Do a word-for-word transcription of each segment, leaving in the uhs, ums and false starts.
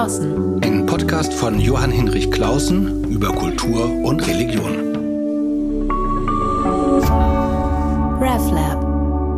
Klausen. Ein Podcast von Johann Hinrich Clausen über Kultur und Religion. RefLab.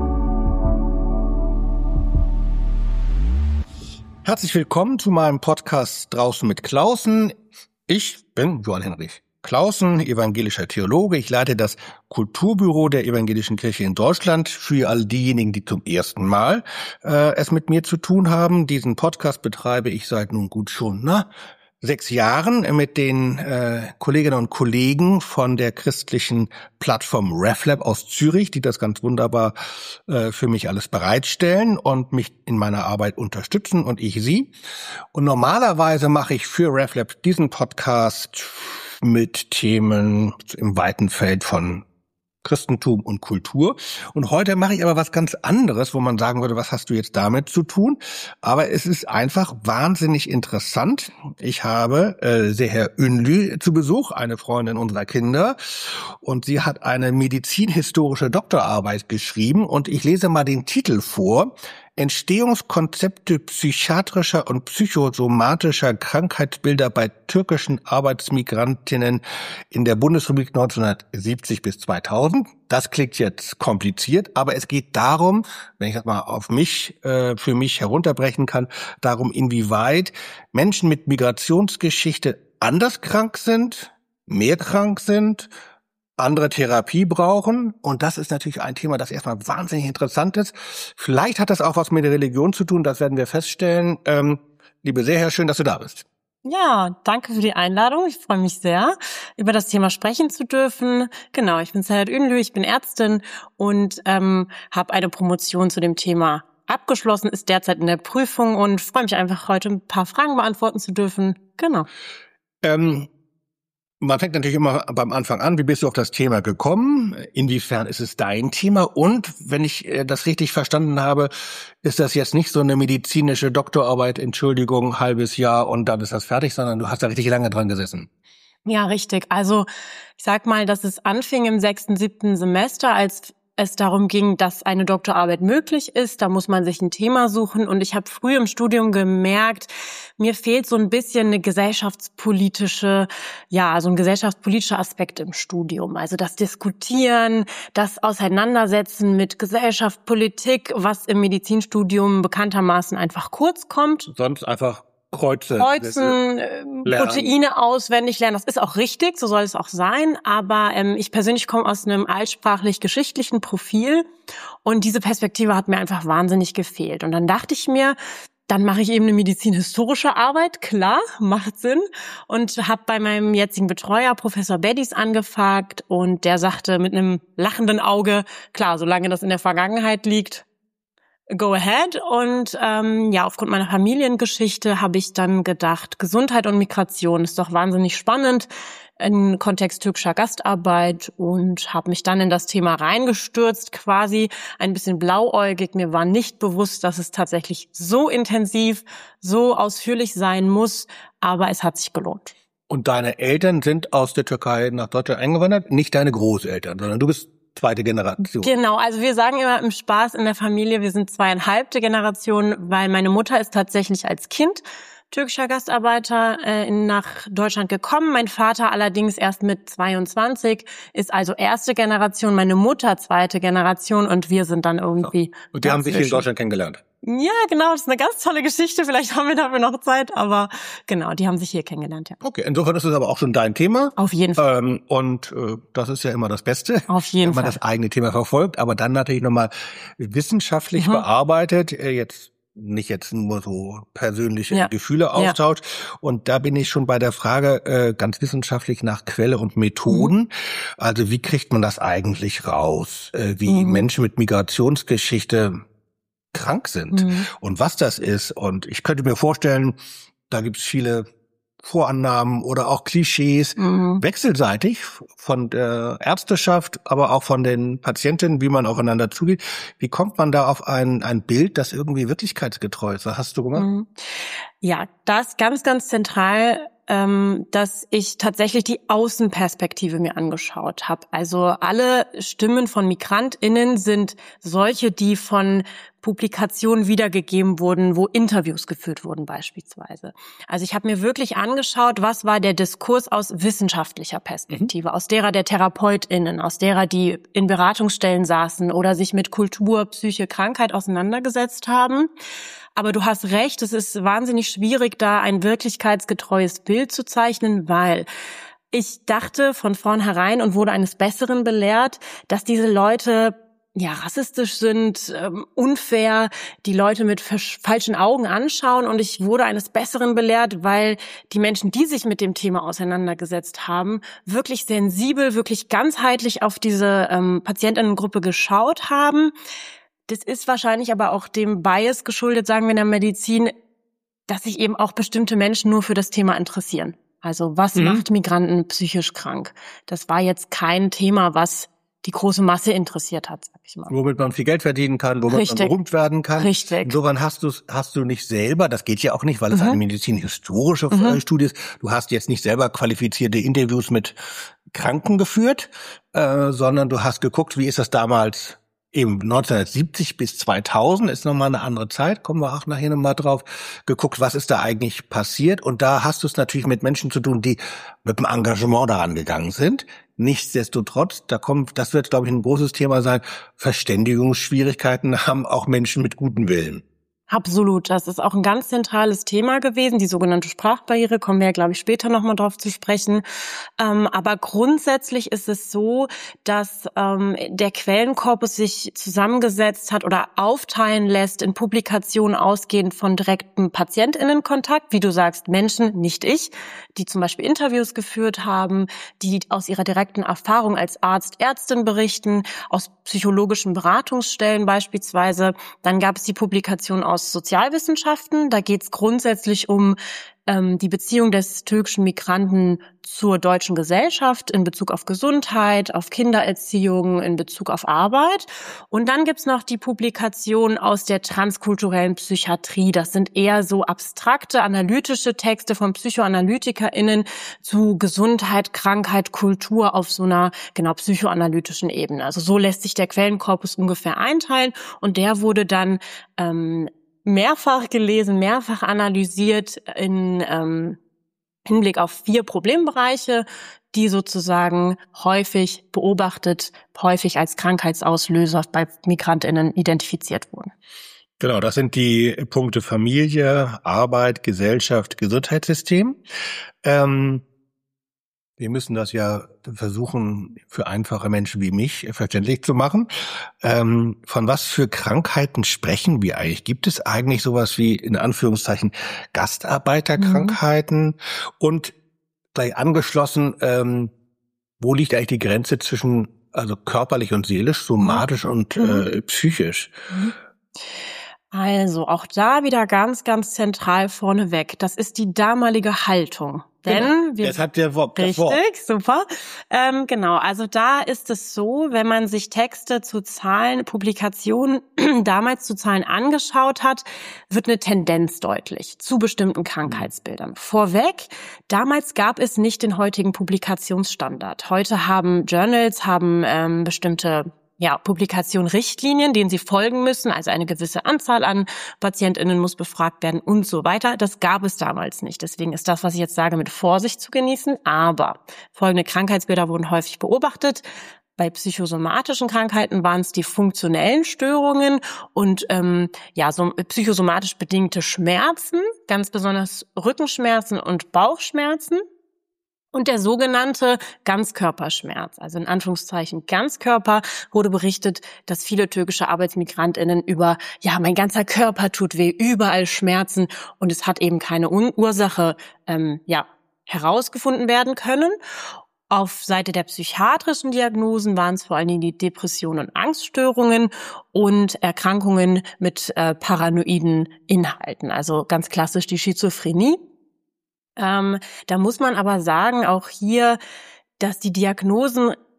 Herzlich willkommen zu meinem Podcast Draußen mit Clausen. Ich bin Johann Hinrich Clausen, evangelischer Theologe. Ich leite das Kulturbüro der Evangelischen Kirche in Deutschland. Für all diejenigen, die zum ersten Mal äh, es mit mir zu tun haben, diesen Podcast betreibe ich seit nun gut schon na, sechs Jahren mit den äh, Kolleginnen und Kollegen von der christlichen Plattform RefLab aus Zürich, die das ganz wunderbar äh, für mich alles bereitstellen und mich in meiner Arbeit unterstützen und ich sie. Und normalerweise mache ich für RefLab diesen Podcast mit Themen im weiten Feld von Christentum und Kultur. Und heute mache ich aber was ganz anderes, wo man sagen würde, was hast du jetzt damit zu tun? Aber es ist einfach wahnsinnig interessant. Ich habe äh, Seher Ünlü zu Besuch, eine Freundin unserer Kinder. Und sie hat eine medizinhistorische Doktorarbeit geschrieben. Und ich lese mal den Titel vor. Entstehungskonzepte psychiatrischer und psychosomatischer Krankheitsbilder bei türkischen Arbeitsmigrantinnen in der Bundesrepublik neunzehnhundertsiebzig bis zweitausend. Das klingt jetzt kompliziert, aber es geht darum, wenn ich das mal auf mich, äh, für mich herunterbrechen kann, darum, inwieweit Menschen mit Migrationsgeschichte anders krank sind, mehr krank sind, andere Therapie brauchen. Und das ist natürlich ein Thema, das erstmal wahnsinnig interessant ist. Vielleicht hat das auch was mit der Religion zu tun, das werden wir feststellen. Ähm, liebe Seher, schön, dass du da bist. Ja, danke für die Einladung. Ich freue mich sehr, über das Thema sprechen zu dürfen. Genau, ich bin Seher Ünlü, ich bin Ärztin und ähm, habe eine Promotion zu dem Thema abgeschlossen, ist derzeit in der Prüfung und freue mich einfach, heute ein paar Fragen beantworten zu dürfen. Genau. Ähm, Man fängt natürlich immer beim Anfang an. Wie bist du auf das Thema gekommen? Inwiefern ist es dein Thema? Und wenn ich das richtig verstanden habe, ist das jetzt nicht so eine medizinische Doktorarbeit, Entschuldigung, halbes Jahr und dann ist das fertig, sondern du hast da richtig lange dran gesessen. Ja, richtig. Also ich sag mal, dass es anfing im sechsten, siebten Semester, als es darum ging, dass eine Doktorarbeit möglich ist. Da muss man sich ein Thema suchen. Und ich habe früh im Studium gemerkt, mir fehlt so ein bisschen eine gesellschaftspolitische, ja, so ein gesellschaftspolitischer Aspekt im Studium. Also das Diskutieren, das Auseinandersetzen mit Gesellschaft, Politik, was im Medizinstudium bekanntermaßen einfach kurz kommt. Sonst einfach Kreuze. Kreuzen, Proteine auswendig lernen, das ist auch richtig, so soll es auch sein, aber ähm, ich persönlich komme aus einem altsprachlich-geschichtlichen Profil und diese Perspektive hat mir einfach wahnsinnig gefehlt. Und dann dachte ich mir, dann mache ich eben eine medizinhistorische Arbeit, klar, macht Sinn, und habe bei meinem jetzigen Betreuer, Professor Beddies, angefragt und der sagte mit einem lachenden Auge, klar, solange das in der Vergangenheit liegt, go ahead. Und ähm, ja, aufgrund meiner Familiengeschichte habe ich dann gedacht, Gesundheit und Migration ist doch wahnsinnig spannend im Kontext türkischer Gastarbeit und habe mich dann in das Thema reingestürzt, quasi ein bisschen blauäugig. Mir war nicht bewusst, dass es tatsächlich so intensiv, so ausführlich sein muss, aber es hat sich gelohnt. Und deine Eltern sind aus der Türkei nach Deutschland eingewandert, nicht deine Großeltern, sondern du bist zweite Generation. Genau, also wir sagen immer im Spaß in der Familie, wir sind zweieinhalbte Generation, weil meine Mutter ist tatsächlich als Kind türkischer Gastarbeiter äh, nach Deutschland gekommen. Mein Vater allerdings erst mit zweiundzwanzig, ist also erste Generation, meine Mutter zweite Generation und wir sind dann irgendwie... Und die haben sich hier in Deutschland kennengelernt? Ja, genau, das ist eine ganz tolle Geschichte, vielleicht haben wir dafür noch Zeit, aber genau, die haben sich hier kennengelernt, ja. Okay, insofern ist es aber auch schon dein Thema. Auf jeden Fall. Ähm, und äh, das ist ja immer das Beste, Auf jeden wenn man Fall. das eigene Thema verfolgt, aber dann natürlich nochmal wissenschaftlich mhm. bearbeitet, äh, jetzt nicht jetzt nur so persönliche ja. Gefühle austauscht. Ja. Und da bin ich schon bei der Frage äh, ganz wissenschaftlich nach Quelle und Methoden. Mhm. Also wie kriegt man das eigentlich raus? Äh, wie mhm. Menschen mit Migrationsgeschichte krank sind mhm. und was das ist. Und ich könnte mir vorstellen, da gibt es viele Vorannahmen oder auch Klischees, mhm. wechselseitig von der Ärzteschaft, aber auch von den Patientinnen, wie man aufeinander zugeht. Wie kommt man da auf ein, ein Bild, das irgendwie wirklichkeitsgetreu ist? Was hast du gemacht? Mhm. Ja, das ganz, ganz zentral ähm, dass ich tatsächlich die Außenperspektive mir angeschaut habe. Also alle Stimmen von MigrantInnen sind solche, die von Publikationen wiedergegeben wurden, wo Interviews geführt wurden beispielsweise. Also ich habe mir wirklich angeschaut, was war der Diskurs aus wissenschaftlicher Perspektive, mhm. aus derer der TherapeutInnen, aus derer die in Beratungsstellen saßen oder sich mit Kultur, Psyche, Krankheit auseinandergesetzt haben. Aber du hast recht, es ist wahnsinnig schwierig, da ein wirklichkeitsgetreues Bild zu zeichnen, weil ich dachte von vornherein und wurde eines Besseren belehrt, dass diese Leute ja rassistisch sind, ähm, unfair, die Leute mit falschen Augen anschauen, und ich wurde eines Besseren belehrt, weil die Menschen, die sich mit dem Thema auseinandergesetzt haben, wirklich sensibel, wirklich ganzheitlich auf diese ähm, Patientinnengruppe geschaut haben. Das ist wahrscheinlich aber auch dem Bias geschuldet, sagen wir in der Medizin, dass sich eben auch bestimmte Menschen nur für das Thema interessieren. Also was mhm. macht Migranten psychisch krank? Das war jetzt kein Thema, was die große Masse interessiert hat, sag ich mal. Womit man viel Geld verdienen kann, womit Richtig. man berühmt werden kann. Richtig. Insofern hast du hast du nicht selber, das geht ja auch nicht, weil es mhm. eine medizinhistorische mhm. Studie ist, du hast jetzt nicht selber qualifizierte Interviews mit Kranken geführt, äh, sondern du hast geguckt, wie ist das damals eben neunzehnhundertsiebzig bis zweitausend, ist nochmal eine andere Zeit, kommen wir auch nachher nochmal drauf, geguckt, was ist da eigentlich passiert. Und da hast du es natürlich mit Menschen zu tun, die mit dem Engagement daran gegangen sind. Nichtsdestotrotz, da kommt, das wird, glaube ich, ein großes Thema sein, Verständigungsschwierigkeiten haben auch Menschen mit gutem Willen. Absolut, das ist auch ein ganz zentrales Thema gewesen, die sogenannte Sprachbarriere, kommen wir ja, glaube ich, später nochmal drauf zu sprechen. Ähm, aber grundsätzlich ist es so, dass ähm, der Quellenkorpus sich zusammengesetzt hat oder aufteilen lässt in Publikationen ausgehend von direktem PatientInnenkontakt, wie du sagst, Menschen, nicht ich, die zum Beispiel Interviews geführt haben, die aus ihrer direkten Erfahrung als Arzt, Ärztin berichten, aus psychologischen Beratungsstellen beispielsweise. Dann gab es die Publikation aus aus Sozialwissenschaften. Da geht es grundsätzlich um ähm, die Beziehung des türkischen Migranten zur deutschen Gesellschaft in Bezug auf Gesundheit, auf Kindererziehung, in Bezug auf Arbeit. Und dann gibt's noch die Publikation aus der transkulturellen Psychiatrie. Das sind eher so abstrakte, analytische Texte von PsychoanalytikerInnen zu Gesundheit, Krankheit, Kultur auf so einer genau psychoanalytischen Ebene. Also so lässt sich der Quellenkorpus ungefähr einteilen, und der wurde dann ähm, mehrfach gelesen, mehrfach analysiert in ähm, Hinblick auf vier Problembereiche, die sozusagen häufig beobachtet, häufig als Krankheitsauslöser bei MigrantInnen identifiziert wurden. Genau, das sind die Punkte Familie, Arbeit, Gesellschaft, Gesundheitssystem. Ähm, wir müssen das ja versuchen, für einfache Menschen wie mich verständlich zu machen. Ähm, von was für Krankheiten sprechen wir eigentlich? Gibt es eigentlich sowas wie, in Anführungszeichen, Gastarbeiterkrankheiten? Mhm. Und gleich angeschlossen, ähm, wo liegt eigentlich die Grenze zwischen also körperlich und seelisch, somatisch mhm. und äh, psychisch? Mhm. Also auch da wieder ganz, ganz zentral vorneweg. Das ist die damalige Haltung. Denn genau. wir, das hat der Wort. Richtig, Wort. super. Ähm, genau, also da ist es so, wenn man sich Texte zu Zahlen, Publikationen damals zu Zahlen angeschaut hat, wird eine Tendenz deutlich zu bestimmten Krankheitsbildern. Mhm. Vorweg, damals gab es nicht den heutigen Publikationsstandard. Heute haben Journals, haben ähm, bestimmte ja, Publikation Richtlinien, denen sie folgen müssen, also eine gewisse Anzahl an PatientInnen muss befragt werden und so weiter. Das gab es damals nicht. Deswegen ist das, was ich jetzt sage, mit Vorsicht zu genießen. Aber folgende Krankheitsbilder wurden häufig beobachtet. Bei psychosomatischen Krankheiten waren es die funktionellen Störungen und ähm, ja, so psychosomatisch bedingte Schmerzen, ganz besonders Rückenschmerzen und Bauchschmerzen. Und der sogenannte Ganzkörperschmerz, also in Anführungszeichen Ganzkörper, wurde berichtet, dass viele türkische ArbeitsmigrantInnen über, ja, mein ganzer Körper tut weh, überall Schmerzen, und es hat eben keine Ursache, ähm, ja, herausgefunden werden können. Auf Seite der psychiatrischen Diagnosen waren es vor allen Dingen die Depressionen und Angststörungen und Erkrankungen mit äh, paranoiden Inhalten, also ganz klassisch die Schizophrenie. Ähm, da muss man aber sagen, auch hier, dass die Diagnosen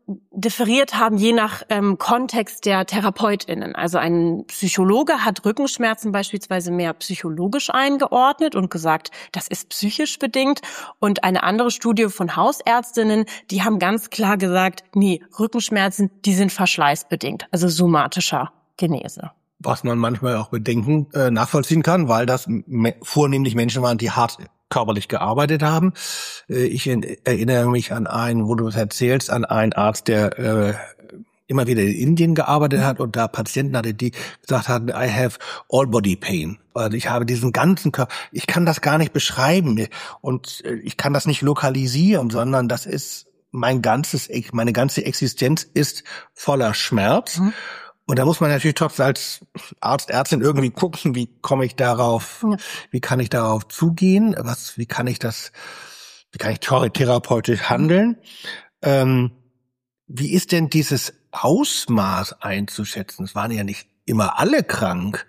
differiert haben, je nach ähm, Kontext der TherapeutInnen. Also ein Psychologe hat Rückenschmerzen beispielsweise mehr psychologisch eingeordnet und gesagt, das ist psychisch bedingt. Und eine andere Studie von Hausärztinnen, die haben ganz klar gesagt, nee, Rückenschmerzen, die sind verschleißbedingt, also somatischer Genese. Was man manchmal auch bedenken, äh, nachvollziehen kann, weil das me- vornehmlich Menschen waren, die hart körperlich gearbeitet haben. Äh, ich in, erinnere mich an einen, wo du es erzählst, an einen Arzt, der äh, immer wieder in Indien gearbeitet hat und da Patienten hatte, die gesagt hatten, I have all body pain. Also ich habe diesen ganzen Körper, ich kann das gar nicht beschreiben und äh, ich kann das nicht lokalisieren, sondern das ist mein ganzes, meine ganze Existenz ist voller Schmerz. Mhm. Und da muss man natürlich trotzdem als Arzt, Ärztin irgendwie gucken, wie komme ich darauf, ja. wie kann ich darauf zugehen, was, wie kann ich das, wie kann ich therapeutisch handeln? Ähm, wie ist denn dieses Ausmaß einzuschätzen? Es waren ja nicht immer alle krank.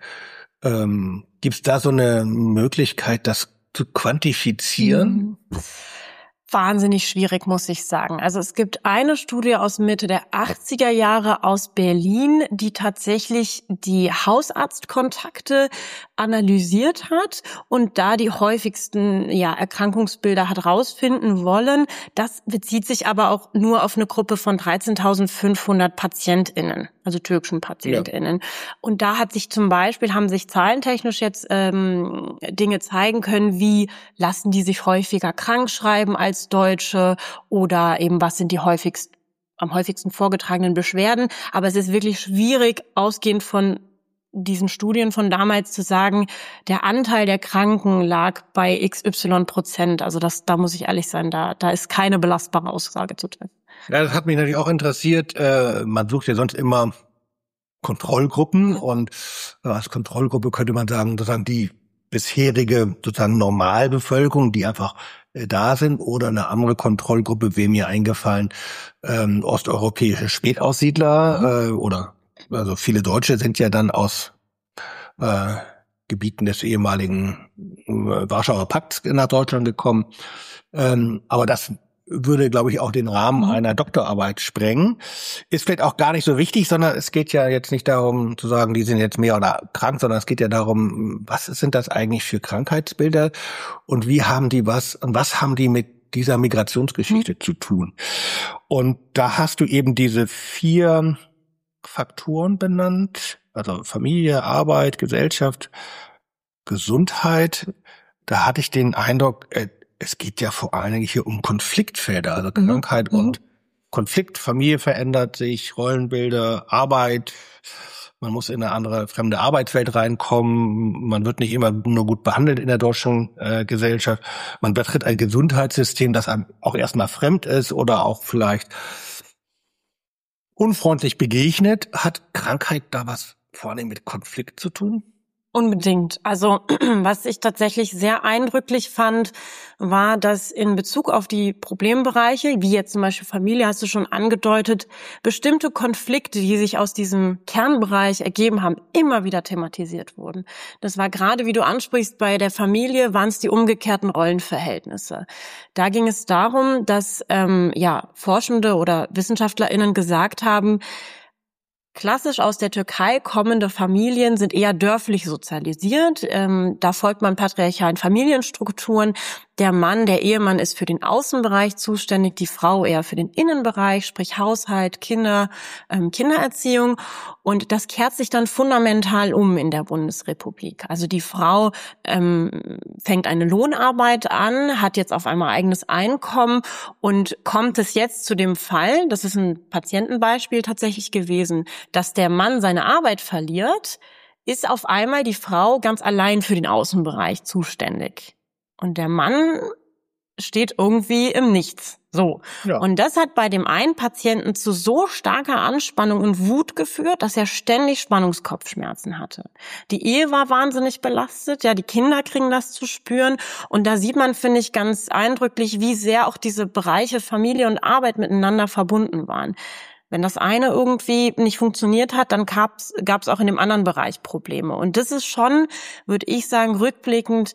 Ähm, gibt es da so eine Möglichkeit, das zu quantifizieren? Mhm. Wahnsinnig schwierig, muss ich sagen. Also es gibt eine Studie aus Mitte der achtziger Jahre aus Berlin, die tatsächlich die Hausarztkontakte analysiert hat und da die häufigsten ja, Erkrankungsbilder hat rausfinden wollen. Das bezieht sich aber auch nur auf eine Gruppe von dreizehntausendfünfhundert PatientInnen, also türkischen PatientInnen. Ja. Und da hat sich zum Beispiel, haben sich zahlentechnisch jetzt ähm, Dinge zeigen können, wie lassen die sich häufiger krank schreiben als Deutsche oder eben was sind die häufigst, am häufigsten vorgetragenen Beschwerden. Aber es ist wirklich schwierig, ausgehend von diesen Studien von damals zu sagen, der Anteil der Kranken lag bei X Y Prozent. Also das, da muss ich ehrlich sein, da, da ist keine belastbare Aussage zu treffen. Ja, das hat mich natürlich auch interessiert. Äh, man sucht ja sonst immer Kontrollgruppen und als Kontrollgruppe könnte man sagen, sozusagen die bisherige sozusagen Normalbevölkerung, die einfach äh, da sind, oder eine andere Kontrollgruppe, wäre mir eingefallen, ähm, osteuropäische Spätaussiedler mhm. äh, oder also viele Deutsche sind ja dann aus äh, Gebieten des ehemaligen äh, Warschauer Pakts nach Deutschland gekommen. Ähm, aber das würde, glaube ich, auch den Rahmen mhm. einer Doktorarbeit sprengen. Ist vielleicht auch gar nicht so wichtig, sondern es geht ja jetzt nicht darum zu sagen, die sind jetzt mehr oder krank, sondern es geht ja darum, was sind das eigentlich für Krankheitsbilder und wie haben die was und was haben die mit dieser Migrationsgeschichte mhm. zu tun? Und da hast du eben diese vier Faktoren benannt, also Familie, Arbeit, Gesellschaft, Gesundheit. Da hatte ich den Eindruck, äh, es geht ja vor allen Dingen hier um Konfliktfelder, also Krankheit mhm. und Konflikt. Familie verändert sich, Rollenbilder, Arbeit. Man muss in eine andere, fremde Arbeitswelt reinkommen. Man wird nicht immer nur gut behandelt in der deutschen äh, Gesellschaft. Man betritt ein Gesundheitssystem, das einem auch erstmal fremd ist oder auch vielleicht unfreundlich begegnet. Hat Krankheit da was vor allem mit Konflikt zu tun? Unbedingt. Also was ich tatsächlich sehr eindrücklich fand, war, dass in Bezug auf die Problembereiche, wie jetzt zum Beispiel Familie, hast du schon angedeutet, bestimmte Konflikte, die sich aus diesem Kernbereich ergeben haben, immer wieder thematisiert wurden. Das war gerade, wie du ansprichst, bei der Familie waren es die umgekehrten Rollenverhältnisse. Da ging es darum, dass ähm, ja Forschende oder WissenschaftlerInnen gesagt haben, klassisch aus der Türkei kommende Familien sind eher dörflich sozialisiert. Ähm, da folgt man patriarchalen Familienstrukturen. Der Mann, der Ehemann ist für den Außenbereich zuständig, die Frau eher für den Innenbereich, sprich Haushalt, Kinder, ähm, Kindererziehung. Und das kehrt sich dann fundamental um in der Bundesrepublik. Also die Frau ähm, fängt eine Lohnarbeit an, hat jetzt auf einmal eigenes Einkommen und kommt es jetzt zu dem Fall, das ist ein Patientenbeispiel tatsächlich gewesen, dass der Mann seine Arbeit verliert, ist auf einmal die Frau ganz allein für den Außenbereich zuständig. Und der Mann steht irgendwie im Nichts. So. Ja. Und das hat bei dem einen Patienten zu so starker Anspannung und Wut geführt, dass er ständig Spannungskopfschmerzen hatte. Die Ehe war wahnsinnig belastet, ja, die Kinder kriegen das zu spüren. Und da sieht man, finde ich, ganz eindrücklich, wie sehr auch diese Bereiche Familie und Arbeit miteinander verbunden waren. Wenn das eine irgendwie nicht funktioniert hat, dann gab's gab's auch in dem anderen Bereich Probleme. Und das ist schon, würde ich sagen, rückblickend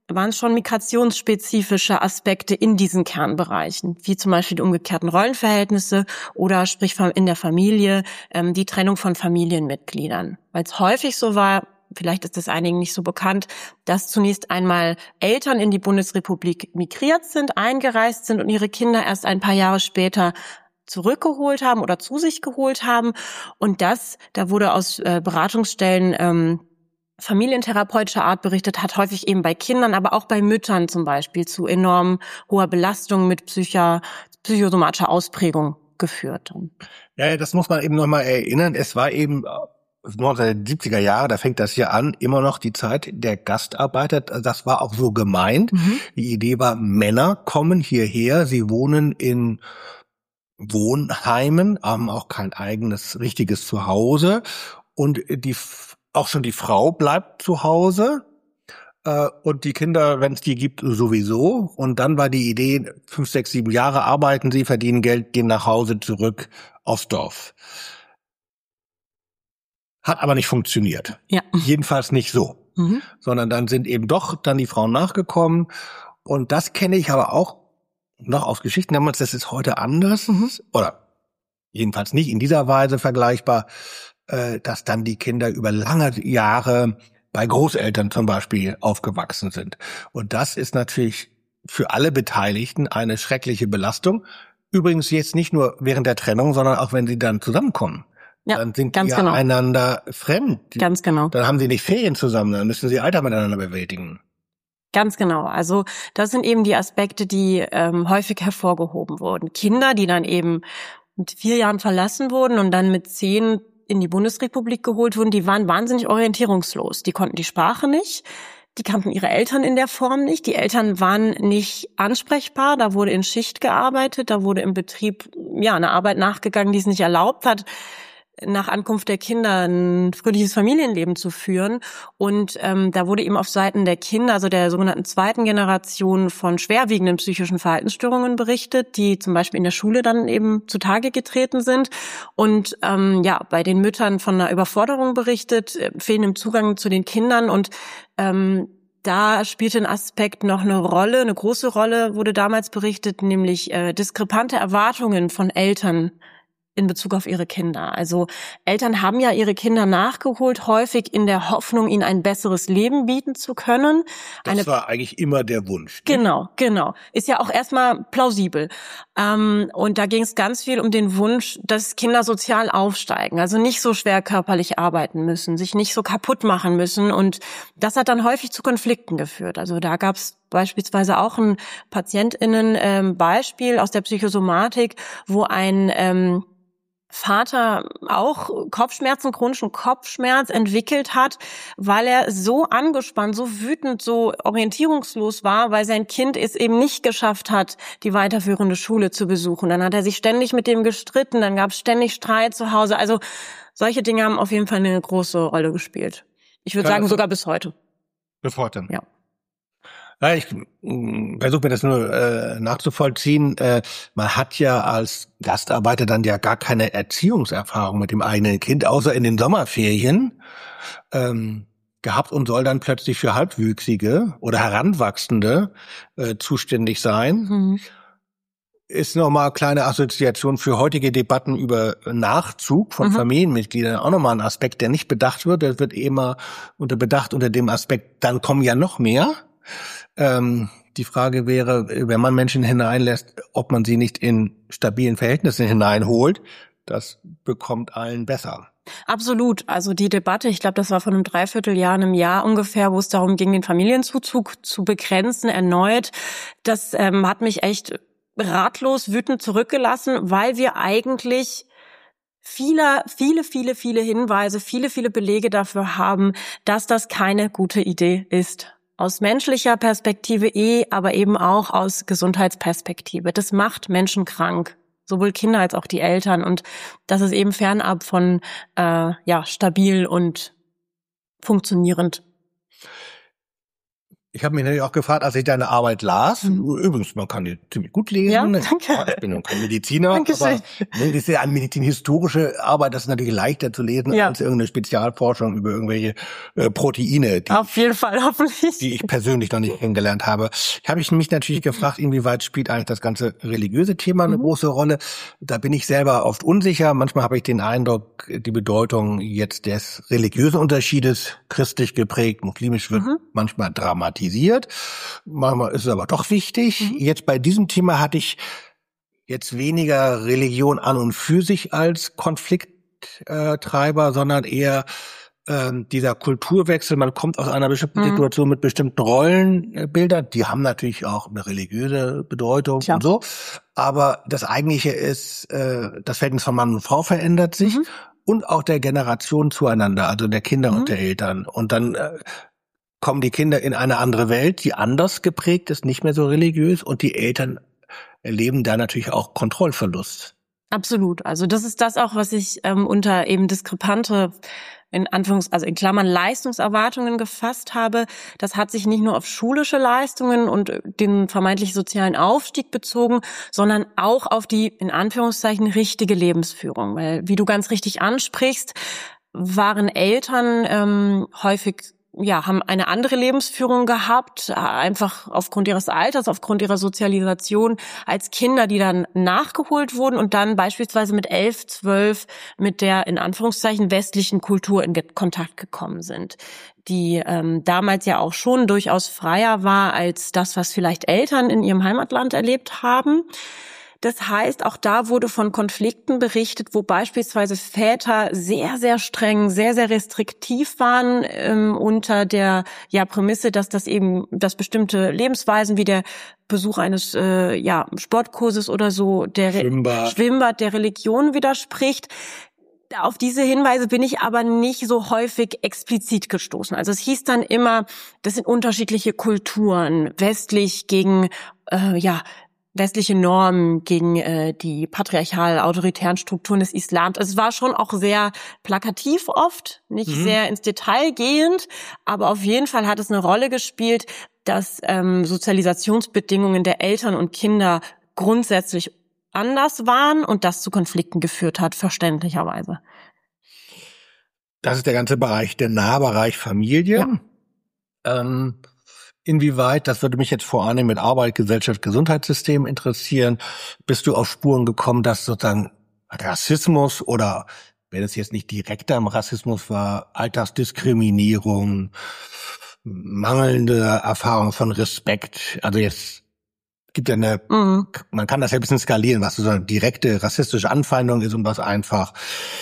waren schon migrationsspezifische Aspekte in diesen Kernbereichen, wie zum Beispiel die umgekehrten Rollenverhältnisse oder sprich in der Familie ähm, die Trennung von Familienmitgliedern. Weil es häufig so war, vielleicht ist das einigen nicht so bekannt, dass zunächst einmal Eltern in die Bundesrepublik migriert sind, eingereist sind und ihre Kinder erst ein paar Jahre später zurückgeholt haben oder zu sich geholt haben. Und das, da wurde aus äh, Beratungsstellen ähm, familientherapeutischer Art berichtet, hat häufig eben bei Kindern, aber auch bei Müttern zum Beispiel zu enorm hoher Belastung mit psycho- psychosomatischer Ausprägung geführt. Ja, das muss man eben nochmal erinnern. Es war eben neunzehnhundertsiebziger Jahre, da fängt das hier an, immer noch die Zeit der Gastarbeiter. Das war auch so gemeint. Mhm. Die Idee war, Männer kommen hierher, sie wohnen in Wohnheimen, haben auch kein eigenes richtiges Zuhause und die auch schon die Frau bleibt zu Hause äh, und die Kinder, wenn es die gibt, sowieso. Und dann war die Idee, fünf, sechs, sieben Jahre arbeiten sie, verdienen Geld, gehen nach Hause zurück aufs Dorf. Hat aber nicht funktioniert. Ja. Jedenfalls nicht so. Mhm. Sondern dann sind eben doch dann die Frauen nachgekommen. Und das kenne ich aber auch noch aus Geschichten damals. Das ist heute anders. Mhm. Oder jedenfalls nicht in dieser Weise vergleichbar, äh, dass dann die Kinder über lange Jahre bei Großeltern zum Beispiel aufgewachsen sind. Und das ist natürlich für alle Beteiligten eine schreckliche Belastung. Übrigens jetzt nicht nur während der Trennung, sondern auch wenn sie dann zusammenkommen. Ja, dann sind die ja genau. einander fremd. Ganz genau. Dann haben sie nicht Ferien zusammen, dann müssen sie Alltag miteinander bewältigen. Ganz genau. Also das sind eben die Aspekte, die ähm, häufig hervorgehoben wurden. Kinder, die dann eben mit vier Jahren verlassen wurden und dann mit zehn in die Bundesrepublik geholt wurden, die waren wahnsinnig orientierungslos. Die konnten die Sprache nicht, die kannten ihre Eltern in der Form nicht. Die Eltern waren nicht ansprechbar, da wurde in Schicht gearbeitet, da wurde im Betrieb ja eine Arbeit nachgegangen, die es nicht erlaubt hat, nach Ankunft der Kinder ein fröhliches Familienleben zu führen. Und ähm, da wurde eben auf Seiten der Kinder, also der sogenannten zweiten Generation, von schwerwiegenden psychischen Verhaltensstörungen berichtet, die zum Beispiel in der Schule dann eben zutage getreten sind. Und ähm, ja, bei den Müttern von einer Überforderung berichtet, fehlendem Zugang zu den Kindern. Und ähm, da spielte ein Aspekt noch eine Rolle, eine große Rolle wurde damals berichtet, nämlich äh, diskrepante Erwartungen von Eltern in Bezug auf ihre Kinder. Also Eltern haben ja ihre Kinder nachgeholt, häufig in der Hoffnung, ihnen ein besseres Leben bieten zu können. Das Eine, war eigentlich immer der Wunsch. Ne? Genau, genau. Ist ja auch erstmal plausibel. Ähm, und da ging es ganz viel um den Wunsch, dass Kinder sozial aufsteigen, also nicht so schwer körperlich arbeiten müssen, sich nicht so kaputt machen müssen. Und das hat dann häufig zu Konflikten geführt. Also da gab es beispielsweise auch ein PatientInnen-Beispiel ähm, aus der Psychosomatik, wo ein ähm, Vater auch Kopfschmerzen, chronischen Kopfschmerz entwickelt hat, weil er so angespannt, so wütend, so orientierungslos war, weil sein Kind es eben nicht geschafft hat, die weiterführende Schule zu besuchen. Dann hat er sich ständig mit dem gestritten, dann gab es ständig Streit zu Hause. Also solche Dinge haben auf jeden Fall eine große Rolle gespielt. Ich würde sagen, sogar bis heute. Bis heute? Ja. Ja, ich versuche mir das nur äh, nachzuvollziehen. Äh, man hat ja als Gastarbeiter dann ja gar keine Erziehungserfahrung mit dem eigenen Kind, außer in den Sommerferien ähm, gehabt und soll dann plötzlich für Halbwüchsige oder Heranwachsende äh, zuständig sein. Mhm. Ist nochmal kleine Assoziation für heutige Debatten über Nachzug von mhm. Familienmitgliedern auch nochmal ein Aspekt, der nicht bedacht wird. Der wird immer unter Bedacht unter dem Aspekt, dann kommen ja noch mehr. Ähm, die Frage wäre, wenn man Menschen hineinlässt, ob man sie nicht in stabilen Verhältnissen hineinholt. Das bekommt allen besser. Absolut. Also die Debatte, ich glaube, das war vor einem Dreivierteljahr, einem Jahr ungefähr, wo es darum ging, den Familienzuzug zu begrenzen, erneut. Das ähm, hat mich echt ratlos, wütend zurückgelassen, weil wir eigentlich viele, viele, viele, viele Hinweise, viele, viele Belege dafür haben, dass das keine gute Idee ist. Aus menschlicher Perspektive eh, aber eben auch aus Gesundheitsperspektive. Das macht Menschen krank, sowohl Kinder als auch die Eltern. Und das ist eben fernab von äh, ja stabil und funktionierend. Ich habe mich natürlich auch gefragt, als ich deine Arbeit las, mhm. übrigens, man kann die ziemlich gut lesen. Ja, danke. Ich bin nun kein Mediziner, Dankeschön. aber das ist ja eine medizinhistorische Arbeit, das ist natürlich leichter zu lesen ja. als irgendeine Spezialforschung über irgendwelche äh, Proteine. Die, Auf jeden Fall, hoffentlich. Die ich persönlich noch nicht kennengelernt habe. Ich habe mich natürlich gefragt, inwieweit spielt eigentlich das ganze religiöse Thema eine mhm. große Rolle. Da bin ich selber oft unsicher. Manchmal habe ich den Eindruck, die Bedeutung jetzt des religiösen Unterschiedes, christlich geprägt, muslimisch wird mhm. manchmal dramatisiert. Manchmal ist es aber doch wichtig. Mhm. Jetzt bei diesem Thema hatte ich jetzt weniger Religion an und für sich als Konflikttreiber, sondern eher ähm, dieser Kulturwechsel. Man kommt aus einer bestimmten mhm. Situation mit bestimmten Rollenbildern. Die haben natürlich auch eine religiöse Bedeutung ja. und so. Aber das Eigentliche ist, äh, das Verhältnis von Mann und Frau verändert sich mhm. und auch der Generation zueinander, also der Kinder mhm. und der Eltern. Und dann äh, kommen die Kinder in eine andere Welt, die anders geprägt ist, nicht mehr so religiös, und die Eltern erleben da natürlich auch Kontrollverlust. Absolut. Also das ist das auch, was ich ähm, unter eben diskrepante, in Anführungs-, also in Klammern Leistungserwartungen gefasst habe. Das hat sich nicht nur auf schulische Leistungen und den vermeintlich sozialen Aufstieg bezogen, sondern auch auf die, in Anführungszeichen, richtige Lebensführung. Weil, wie du ganz richtig ansprichst, waren Eltern ähm, häufig ja, haben eine andere Lebensführung gehabt, einfach aufgrund ihres Alters, aufgrund ihrer Sozialisation als Kinder, die dann nachgeholt wurden und dann beispielsweise mit elf, zwölf mit der, in Anführungszeichen, westlichen Kultur in Kontakt gekommen sind, die ähm, damals ja auch schon durchaus freier war als das, was vielleicht Eltern in ihrem Heimatland erlebt haben. Das heißt, auch da wurde von Konflikten berichtet, wo beispielsweise Väter sehr, sehr streng, sehr, sehr restriktiv waren ähm, unter der ja Prämisse, dass das eben, dass bestimmte Lebensweisen wie der Besuch eines äh, ja Sportkurses oder so, der Schwimmbad. Schwimmbad der Religion widerspricht. Auf diese Hinweise bin ich aber nicht so häufig explizit gestoßen. Also es hieß dann immer, das sind unterschiedliche Kulturen, westlich gegen äh, ja westliche Normen gegen äh, die patriarchal-autoritären Strukturen des Islams. Also es war schon auch sehr plakativ oft, nicht mhm. sehr ins Detail gehend, aber auf jeden Fall hat es eine Rolle gespielt, dass ähm, Sozialisationsbedingungen der Eltern und Kinder grundsätzlich anders waren und das zu Konflikten geführt hat, verständlicherweise. Das ist der ganze Bereich, der Nahbereich Familie. Ja. Ähm, Inwieweit, das würde mich jetzt vor allem mit Arbeit, Gesellschaft, Gesundheitssystem interessieren, bist du auf Spuren gekommen, dass sozusagen Rassismus oder, wenn es jetzt nicht direkter Rassismus war, Alltagsdiskriminierung, mangelnde Erfahrung von Respekt, also jetzt gibt ja eine, mhm. man kann das ja ein bisschen skalieren, was so eine direkte rassistische Anfeindung ist und was einfach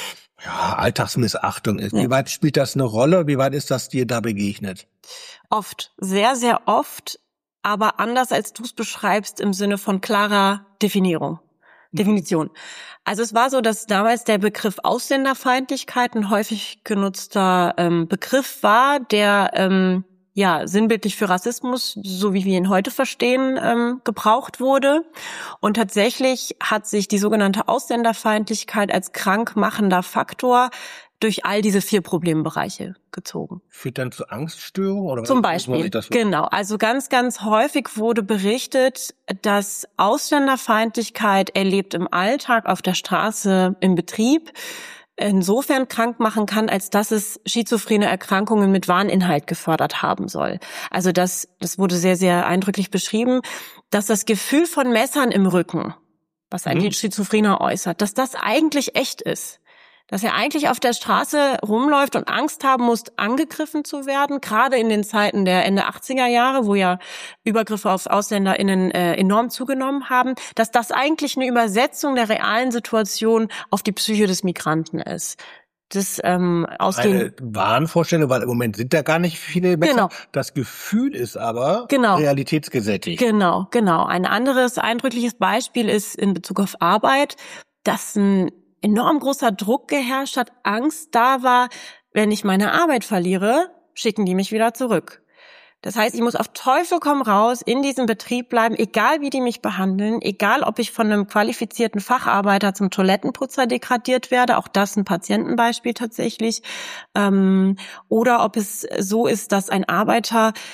ja, Alltagsmissachtung ist. Ja. Wie weit spielt das eine Rolle? Wie weit ist das dir da begegnet? Oft, sehr, sehr oft, aber anders als du es beschreibst im Sinne von klarer Definierung, Definition. Also es war so, dass damals der Begriff Ausländerfeindlichkeit ein häufig genutzter ähm, Begriff war, der ähm, ja sinnbildlich für Rassismus, so wie wir ihn heute verstehen, ähm, gebraucht wurde. Und tatsächlich hat sich die sogenannte Ausländerfeindlichkeit als krankmachender Faktor durch all diese vier Problembereiche gezogen. Führt dann zu Angststörungen? Oder Zum Beispiel, genau. Also ganz, ganz häufig wurde berichtet, dass Ausländerfeindlichkeit erlebt im Alltag, auf der Straße, im Betrieb, insofern krank machen kann, als dass es schizophrene Erkrankungen mit Wahninhalt gefördert haben soll. Also das, das wurde sehr, sehr eindrücklich beschrieben, dass das Gefühl von Messern im Rücken, was ein mhm. Schizophrener äußert, dass das eigentlich echt ist. Dass er eigentlich auf der Straße rumläuft und Angst haben muss, angegriffen zu werden, gerade in den Zeiten der Ende achtziger Jahre, wo ja Übergriffe auf AusländerInnen äh, enorm zugenommen haben, dass das eigentlich eine Übersetzung der realen Situation auf die Psyche des Migranten ist. Das ähm, aus eine den Wahnvorstellung, weil im Moment sind da gar nicht viele Messer. Genau. Das Gefühl ist aber genau. realitätsgesättigt. Genau, genau. Ein anderes eindrückliches Beispiel ist in Bezug auf Arbeit, dass ein enorm großer Druck geherrscht hat, Angst da war, wenn ich meine Arbeit verliere, schicken die mich wieder zurück. Das heißt, ich muss auf Teufel komm raus in diesem Betrieb bleiben, egal wie die mich behandeln, egal ob ich von einem qualifizierten Facharbeiter zum Toilettenputzer degradiert werde, auch das ein Patientenbeispiel tatsächlich, ähm, oder ob es so ist, dass ein Arbeiter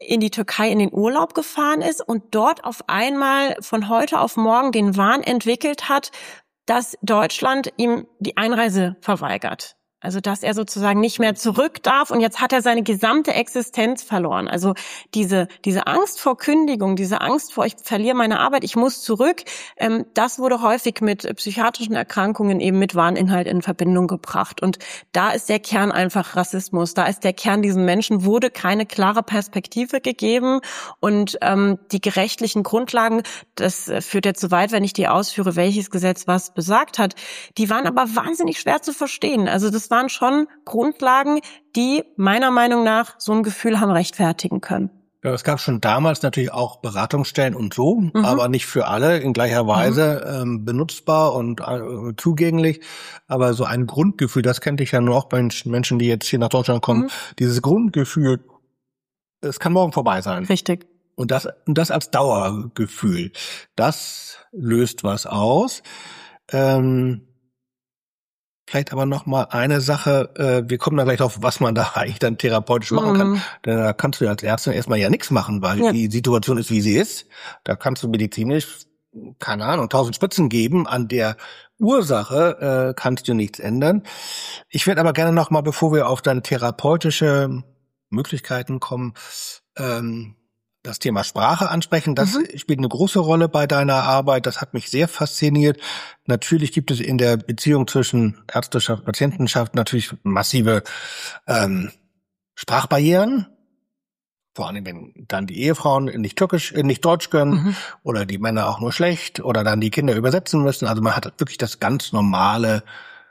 in die Türkei in den Urlaub gefahren ist und dort auf einmal von heute auf morgen den Wahn entwickelt hat, dass Deutschland ihm die Einreise verweigert. Also dass er sozusagen nicht mehr zurück darf und jetzt hat er seine gesamte Existenz verloren. Also diese diese Angst vor Kündigung, diese Angst vor, ich verliere meine Arbeit, ich muss zurück, ähm, das wurde häufig mit psychiatrischen Erkrankungen eben mit Wahninhalt in Verbindung gebracht. Und da ist der Kern einfach Rassismus. Da ist der Kern, diesen Menschen wurde keine klare Perspektive gegeben und ähm, die gerechtlichen Grundlagen, das führt jetzt so weit, wenn ich die ausführe, welches Gesetz was besagt hat, die waren aber wahnsinnig schwer zu verstehen. Also das waren schon Grundlagen, die meiner Meinung nach so ein Gefühl haben rechtfertigen können. Ja, es gab schon damals natürlich auch Beratungsstellen und so, mhm. aber nicht für alle in gleicher Weise mhm. ähm, benutzbar und äh, zugänglich. Aber so ein Grundgefühl, das kennt ich ja nur auch bei Menschen, die jetzt hier nach Deutschland kommen, mhm. dieses Grundgefühl, es kann morgen vorbei sein. Richtig. Und das, und das als Dauergefühl, das löst was aus. Ähm, Vielleicht aber noch mal eine Sache, äh, wir kommen da gleich drauf, was man da eigentlich dann therapeutisch machen mhm. kann. Denn da kannst du als Ärztin erstmal ja nichts machen, weil ja. die Situation ist, wie sie ist. Da kannst du medizinisch, keine Ahnung, tausend Spritzen geben. An der Ursache äh, kannst du nichts ändern. Ich würde aber gerne noch mal, bevor wir auf dann therapeutische Möglichkeiten kommen, ähm, das Thema Sprache ansprechen. Das mhm. spielt eine große Rolle bei deiner Arbeit. Das hat mich sehr fasziniert. Natürlich gibt es in der Beziehung zwischen Ärzteschaft und Patientenschaft natürlich massive ähm, Sprachbarrieren. Vor allem, wenn dann die Ehefrauen nicht Türkisch, nicht Deutsch können mhm. oder die Männer auch nur schlecht oder dann die Kinder übersetzen müssen. Also man hat wirklich das ganz normale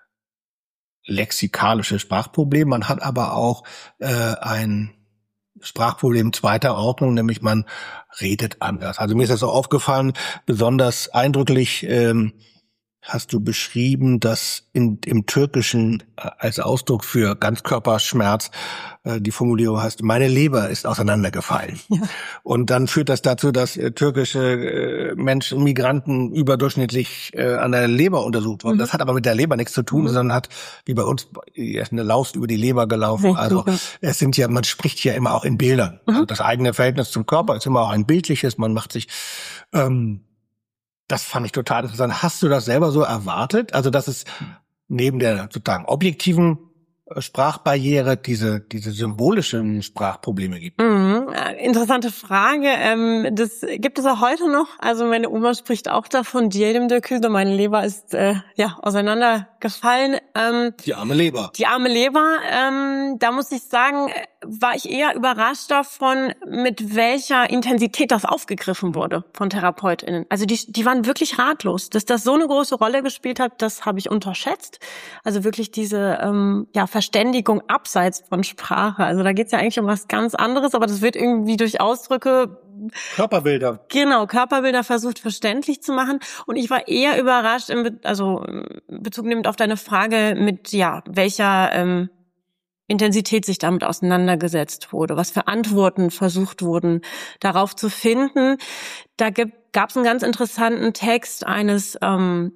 lexikalische Sprachproblem. Man hat aber auch äh, ein Sprachproblem zweiter Ordnung, nämlich man redet anders. Also mir ist das so aufgefallen, besonders eindrücklich ähm, hast du beschrieben, dass in, im Türkischen äh, als Ausdruck für Ganzkörperschmerz äh, die Formulierung heißt, meine Leber ist auseinandergefallen. Ja. Und dann führt das dazu, dass äh, türkische äh, Menschen, Migranten überdurchschnittlich äh, an der Leber untersucht wurden. Mhm. Das hat aber mit der Leber nichts zu tun, mhm. sondern hat, wie bei uns, eine Laus über die Leber gelaufen. Richtig. Also es sind ja, man spricht ja immer auch in Bildern. Mhm. Also das eigene Verhältnis zum Körper ist immer auch ein bildliches. Man macht sich ähm, das fand ich total interessant. Hast du das selber so erwartet? Also, dass es neben der sozusagen objektiven Sprachbarriere diese diese symbolischen Sprachprobleme gibt? Mhm. Interessante Frage. Ähm, das gibt es auch heute noch. Also meine Oma spricht auch davon, diyelim döküldü, meine Leber ist äh, ja auseinandergefallen. Ähm, die arme Leber. Die arme Leber. Ähm, da muss ich sagen, war ich eher überrascht davon, mit welcher Intensität das aufgegriffen wurde von TherapeutInnen. Also die, die waren wirklich ratlos. Dass das so eine große Rolle gespielt hat, das habe ich unterschätzt. Also wirklich diese ähm, ja Verständigung abseits von Sprache. Also da geht's ja eigentlich um was ganz anderes, aber das wird irgendwie durch Ausdrücke Körperbilder. Genau, Körperbilder versucht verständlich zu machen. Und ich war eher überrascht, in Be- also Bezug nehmend auf deine Frage, mit ja welcher ähm, Intensität sich damit auseinandergesetzt wurde, was für Antworten versucht wurden, darauf zu finden. Da gab es einen ganz interessanten Text eines ähm,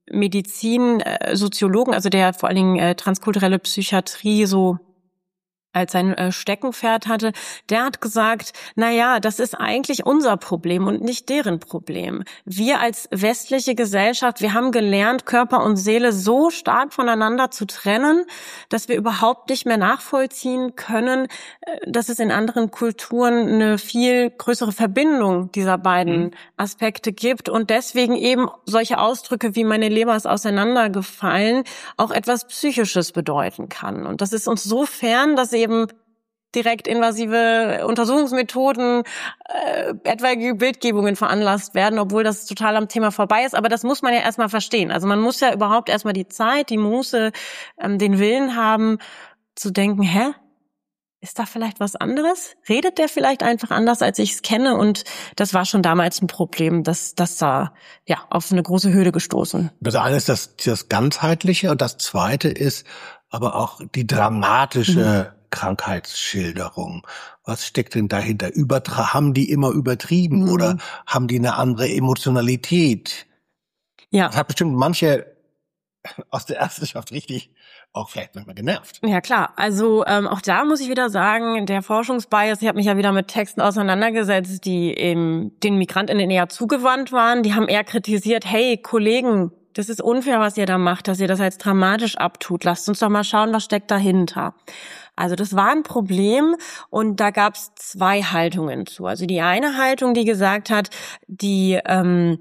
Medizinsoziologen, also der vor allen Dingen äh, transkulturelle Psychiatrie so als sein äh, Steckenpferd hatte, der hat gesagt, na ja, das ist eigentlich unser Problem und nicht deren Problem. Wir als westliche Gesellschaft, wir haben gelernt, Körper und Seele so stark voneinander zu trennen, dass wir überhaupt nicht mehr nachvollziehen können, äh, dass es in anderen Kulturen eine viel größere Verbindung dieser beiden mhm. Aspekte gibt und deswegen eben solche Ausdrücke wie meine Leber ist auseinandergefallen auch etwas Psychisches bedeuten kann. Und das ist uns so fern, dass eben direkt invasive Untersuchungsmethoden, äh, etwaige Bildgebungen veranlasst werden, obwohl das total am Thema vorbei ist. Aber das muss man ja erstmal verstehen. Also man muss ja überhaupt erstmal die Zeit, die Muße, ähm, den Willen haben, zu denken, hä? Ist da vielleicht was anderes? Redet der vielleicht einfach anders, als ich es kenne? Und das war schon damals ein Problem, dass das da ja auf eine große Hürde gestoßen. Das eine ist das, das Ganzheitliche und das zweite ist aber auch die dramatische mhm. Krankheitsschilderung. Was steckt denn dahinter? Übertra- haben die immer übertrieben mhm. oder haben die eine andere Emotionalität? Ja. Das hat bestimmt manche aus der Ärzteschaft richtig auch vielleicht manchmal genervt. Ja klar, also ähm, auch da muss ich wieder sagen, der Forschungsbias, ich habe mich ja wieder mit Texten auseinandergesetzt, die eben den MigrantInnen eher zugewandt waren. Die haben eher kritisiert, hey Kollegen, das ist unfair, was ihr da macht, dass ihr das als dramatisch abtut. Lasst uns doch mal schauen, was steckt dahinter. Also das war ein Problem und da gab es zwei Haltungen zu. Also die eine Haltung, die gesagt hat, die ähm,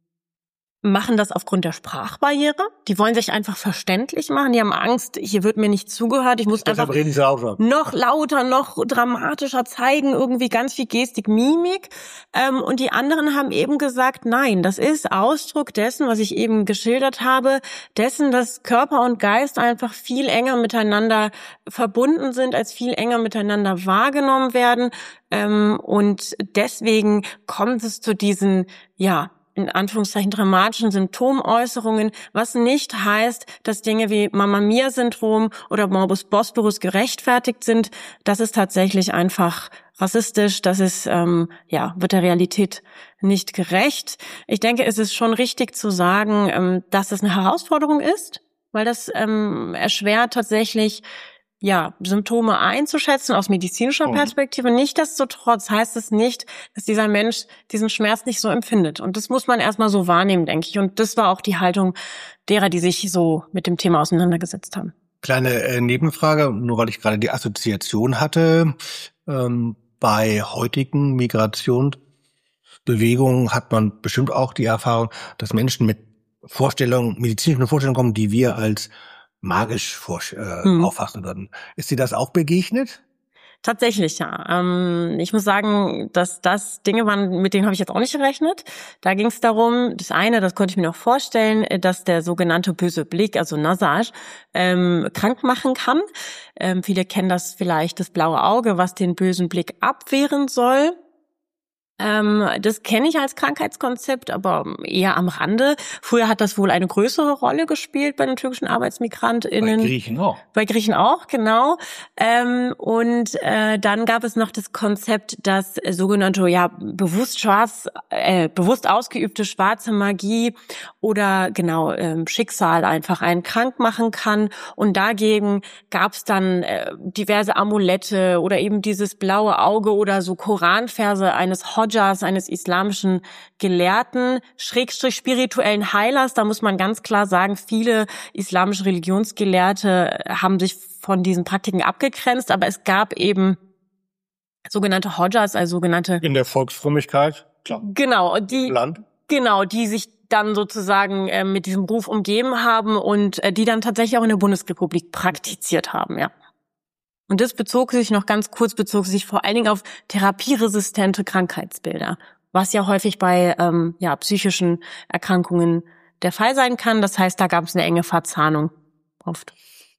machen das aufgrund der Sprachbarriere. Die wollen sich einfach verständlich machen. Die haben Angst, hier wird mir nicht zugehört. Ich muss Deshalb einfach reden sie lauter. noch lauter, noch dramatischer zeigen, irgendwie ganz viel Gestik, Mimik. Ähm, und die anderen haben eben gesagt, nein, das ist Ausdruck dessen, was ich eben geschildert habe, dessen, dass Körper und Geist einfach viel enger miteinander verbunden sind, als viel enger miteinander wahrgenommen werden. Ähm, und deswegen kommt es zu diesen, ja, in Anführungszeichen dramatischen Symptomäußerungen, was nicht heißt, dass Dinge wie Mamma-Mia-Syndrom oder Morbus Bosporus gerechtfertigt sind. Das ist tatsächlich einfach rassistisch, das ist, ähm, ja, wird der Realität nicht gerecht. Ich denke, es ist schon richtig zu sagen, ähm, dass es eine Herausforderung ist, weil das ähm, erschwert tatsächlich, ja, Symptome einzuschätzen aus medizinischer Perspektive. Mhm. Nichtsdestotrotz heißt es nicht, dass dieser Mensch diesen Schmerz nicht so empfindet. Und das muss man erstmal so wahrnehmen, denke ich. Und das war auch die Haltung derer, die sich so mit dem Thema auseinandergesetzt haben. Kleine äh, Nebenfrage, nur weil ich gerade die Assoziation hatte. Ähm, bei heutigen Migrationsbewegungen hat man bestimmt auch die Erfahrung, dass Menschen mit Vorstellungen, medizinischen Vorstellungen kommen, die wir als magisch äh, hm. auffassen würden. Ist dir das auch begegnet? Tatsächlich, ja. Ähm, ich muss sagen, dass das Dinge waren, mit denen habe ich jetzt auch nicht gerechnet. Da ging es darum, das eine, das konnte ich mir noch vorstellen, dass der sogenannte böse Blick, also Nasage, ähm, krank machen kann. Ähm, viele kennen das vielleicht, das blaue Auge, was den bösen Blick abwehren soll. Ähm, das kenne ich als Krankheitskonzept, aber eher am Rande. Früher hat das wohl eine größere Rolle gespielt bei den türkischen ArbeitsmigrantInnen. Bei Griechen auch. Bei Griechen auch, genau. Ähm, und äh, dann gab es noch das Konzept, dass äh, sogenannte, ja, bewusst schwarz, äh, bewusst ausgeübte schwarze Magie oder genau ähm, Schicksal einfach einen krank machen kann. Und dagegen gab es dann äh, diverse Amulette oder eben dieses blaue Auge oder so Koranverse eines Hodjas, eines islamischen Gelehrten, Schrägstrich spirituellen Heilers. Da muss man ganz klar sagen, viele islamische Religionsgelehrte haben sich von diesen Praktiken abgegrenzt, aber es gab eben sogenannte Hodjas, also sogenannte... In der Volksfrömmigkeit, klar. Genau, die... Land. Genau, die sich dann sozusagen äh, mit diesem Ruf umgeben haben und äh, die dann tatsächlich auch in der Bundesrepublik praktiziert haben, ja. Und das bezog sich noch ganz kurz, bezog sich vor allen Dingen auf therapieresistente Krankheitsbilder, was ja häufig bei ähm, ja psychischen Erkrankungen der Fall sein kann. Das heißt, da gab es eine enge Verzahnung oft.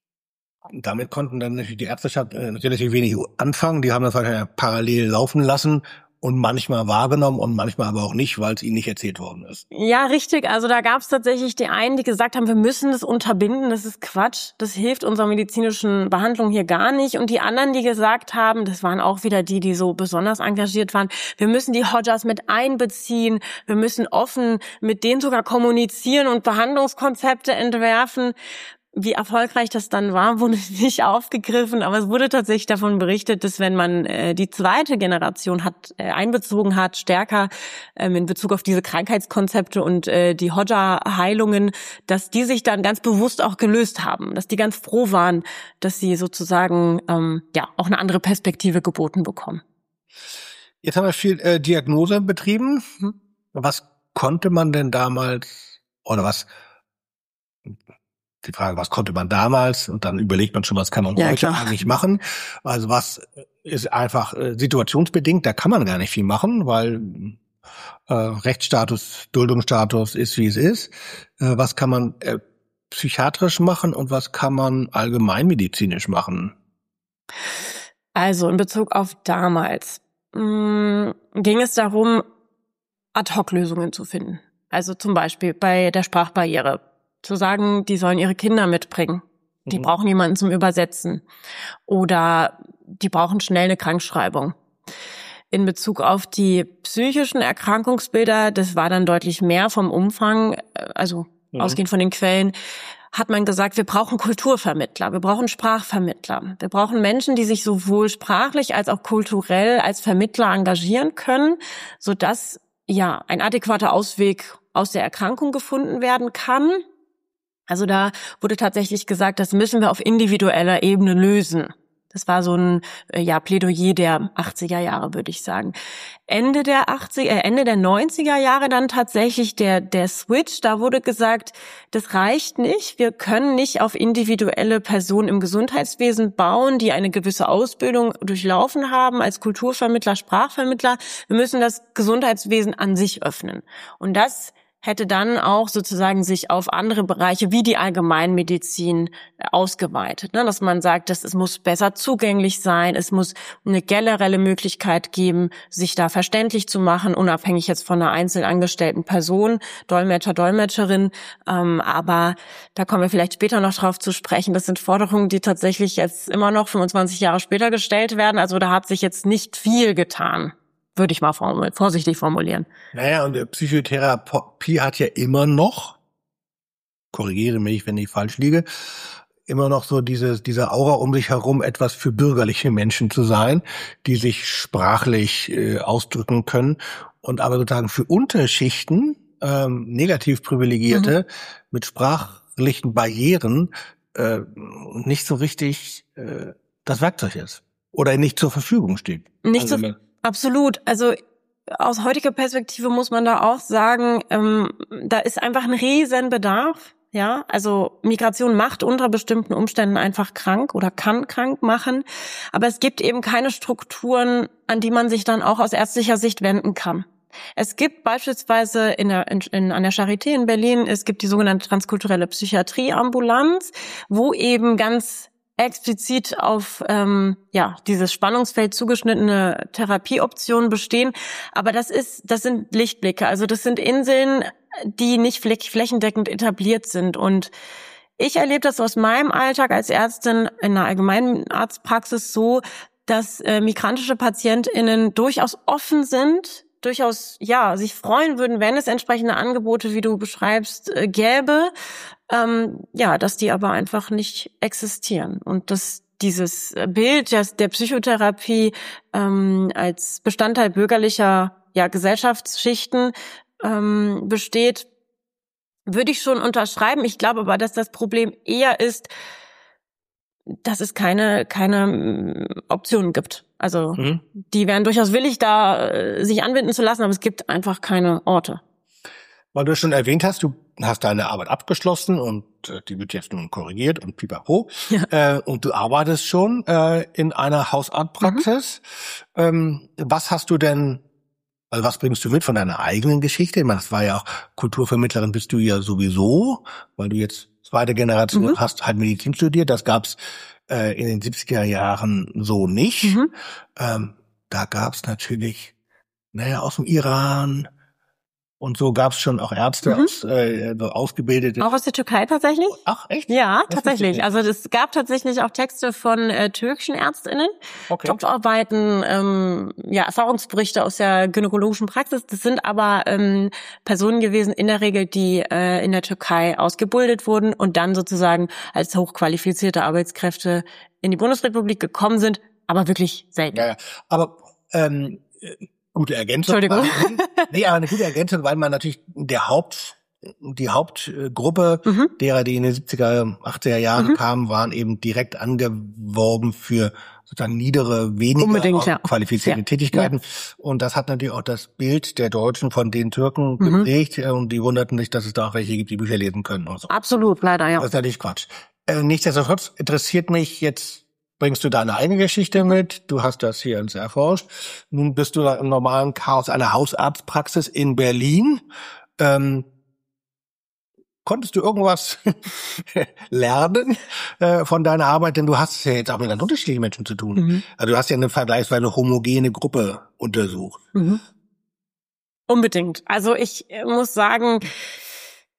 Damit konnten dann natürlich die Ärzteschaft äh, relativ wenig anfangen. Die haben das wahrscheinlich parallel laufen lassen und manchmal wahrgenommen und manchmal aber auch nicht, weil es ihnen nicht erzählt worden ist. Ja, richtig. Also da gab es tatsächlich die einen, die gesagt haben, wir müssen das unterbinden. Das ist Quatsch. Das hilft unserer medizinischen Behandlung hier gar nicht. Und die anderen, die gesagt haben, das waren auch wieder die, die so besonders engagiert waren, wir müssen die Hodjas mit einbeziehen. Wir müssen offen mit denen sogar kommunizieren und Behandlungskonzepte entwerfen. Wie erfolgreich das dann war, wurde nicht aufgegriffen, aber es wurde tatsächlich davon berichtet, dass wenn man äh, die zweite Generation hat äh, einbezogen hat, stärker ähm, in Bezug auf diese Krankheitskonzepte und äh, die Hodja-Heilungen, dass die sich dann ganz bewusst auch gelöst haben, dass die ganz froh waren, dass sie sozusagen ähm, ja auch eine andere Perspektive geboten bekommen. Jetzt haben wir viel äh, Diagnose betrieben. Was konnte man denn damals oder was Die Frage, was konnte man damals? Und dann überlegt man schon, was kann man ja, heute klar. eigentlich machen? Also was ist einfach äh, situationsbedingt, da kann man gar nicht viel machen, weil äh, Rechtsstatus, Duldungsstatus ist, wie es ist. Äh, was kann man äh, psychiatrisch machen und was kann man allgemeinmedizinisch machen? Also in Bezug auf damals mh, ging es darum, Ad-hoc-Lösungen zu finden. Also zum Beispiel bei der Sprachbarriere. Zu sagen, die sollen ihre Kinder mitbringen. Die mhm. brauchen jemanden zum Übersetzen. Oder die brauchen schnell eine Krankschreibung. In Bezug auf die psychischen Erkrankungsbilder, das war dann deutlich mehr vom Umfang, also mhm. ausgehend von den Quellen, hat man gesagt, wir brauchen Kulturvermittler, wir brauchen Sprachvermittler. Wir brauchen Menschen, die sich sowohl sprachlich als auch kulturell als Vermittler engagieren können, sodass ja ein adäquater Ausweg aus der Erkrankung gefunden werden kann. Also da wurde tatsächlich gesagt, das müssen wir auf individueller Ebene lösen. Das war so ein ja Plädoyer der achtziger Jahre, würde ich sagen. Ende der achtziger, äh, Ende der neunziger Jahre dann tatsächlich der der Switch. Da wurde gesagt, das reicht nicht. Wir können nicht auf individuelle Personen im Gesundheitswesen bauen, die eine gewisse Ausbildung durchlaufen haben als Kulturvermittler, Sprachvermittler. Wir müssen das Gesundheitswesen an sich öffnen. Und das hätte dann auch sozusagen sich auf andere Bereiche wie die Allgemeinmedizin ausgeweitet, ne? Dass man sagt, dass es muss besser zugänglich sein, es muss eine generelle Möglichkeit geben, sich da verständlich zu machen, unabhängig jetzt von einer einzeln angestellten Person, Dolmetscher, Dolmetscherin. Ähm, aber da kommen wir vielleicht später noch drauf zu sprechen. Das sind Forderungen, die tatsächlich jetzt immer noch fünfundzwanzig Jahre später gestellt werden. Also da hat sich jetzt nicht viel getan. Würde ich mal formul- vorsichtig formulieren. Naja, und Psychotherapie hat ja immer noch, korrigiere mich, wenn ich falsch liege, immer noch so diese, diese Aura um sich herum, etwas für bürgerliche Menschen zu sein, die sich sprachlich äh, ausdrücken können und aber sozusagen für Unterschichten, ähm, negativ Privilegierte, mhm. mit sprachlichen Barrieren äh, nicht so richtig äh, das Werkzeug ist oder nicht zur Verfügung steht. Nicht so. Absolut. Also aus heutiger Perspektive muss man da auch sagen, ähm, da ist einfach ein riesen Bedarf. Ja, also Migration macht unter bestimmten Umständen einfach krank oder kann krank machen. Aber es gibt eben keine Strukturen, an die man sich dann auch aus ärztlicher Sicht wenden kann. Es gibt beispielsweise in der, in, in, an der Charité in Berlin, es gibt die sogenannte transkulturelle Psychiatrieambulanz, wo eben ganz explizit auf ähm, ja dieses Spannungsfeld zugeschnittene Therapieoptionen bestehen, aber das ist das sind Lichtblicke, also das sind Inseln, die nicht flächendeckend etabliert sind. Und ich erlebe das aus meinem Alltag als Ärztin in einer allgemeinen Arztpraxis so, dass äh, migrantische PatientInnen durchaus offen sind, durchaus ja sich freuen würden, wenn es entsprechende Angebote, wie du beschreibst, äh, gäbe. Ähm, ja, dass die aber einfach nicht existieren und dass dieses Bild der, der Psychotherapie ähm, als Bestandteil bürgerlicher ja, Gesellschaftsschichten ähm, besteht, würde ich schon unterschreiben. Ich glaube aber, dass das Problem eher ist, dass es keine keine Optionen gibt. Also mhm. die wären durchaus willig, da äh, sich anbinden zu lassen, aber es gibt einfach keine Orte. Weil du schon erwähnt hast, du hast deine Arbeit abgeschlossen und äh, die wird jetzt nun korrigiert und pipapo. Ja. Äh, und du arbeitest schon äh, in einer Hausarztpraxis. Mhm. Ähm, was hast du denn, also was bringst du mit von deiner eigenen Geschichte? Ich meine, das war ja auch, Kulturvermittlerin bist du ja sowieso, weil du jetzt zweite Generation mhm. hast, halt Medizin studiert. Das gab's äh, in den siebziger Jahren so nicht. Mhm. Ähm, da gab's natürlich, naja, aus dem Iran. Und so gab's schon auch Ärzte, mhm. aus, äh, so ausgebildete. Auch aus der Türkei tatsächlich? Ach, echt? Ja, das tatsächlich. Also es gab tatsächlich auch Texte von äh, türkischen ÄrztInnen, okay. Doktorarbeiten, ähm, ja, Erfahrungsberichte aus der gynäkologischen Praxis. Das sind aber ähm, Personen gewesen, in der Regel, die äh, in der Türkei ausgebildet wurden und dann sozusagen als hochqualifizierte Arbeitskräfte in die Bundesrepublik gekommen sind, aber wirklich selten. Ja, ja. Aber ähm, gute Ergänzung. Entschuldigung. Nee, aber eine gute Ergänzung, weil man natürlich der Haupt, die Hauptgruppe mhm. derer, die in den siebziger, achtziger Jahren mhm. kamen, waren eben direkt angeworben für sozusagen niedere, weniger ja. qualifizierte ja. Tätigkeiten. Ja. Und das hat natürlich auch das Bild der Deutschen von den Türken mhm. geprägt. Und die wunderten sich, dass es da auch welche gibt, die Bücher lesen können und so. Absolut, leider, ja. Das ist natürlich Quatsch. Äh, nichtsdestotrotz interessiert mich jetzt, bringst du deine eigene Geschichte mit, du hast das hier uns erforscht. Nun bist du da im normalen Chaos einer Hausarztpraxis in Berlin. Ähm, konntest du irgendwas lernen äh, von deiner Arbeit? Denn du hast ja jetzt auch mit ganz unterschiedlichen Menschen zu tun. Mhm. Also du hast ja eine vergleichsweise homogene Gruppe untersucht. Mhm. Unbedingt. Also ich muss sagen,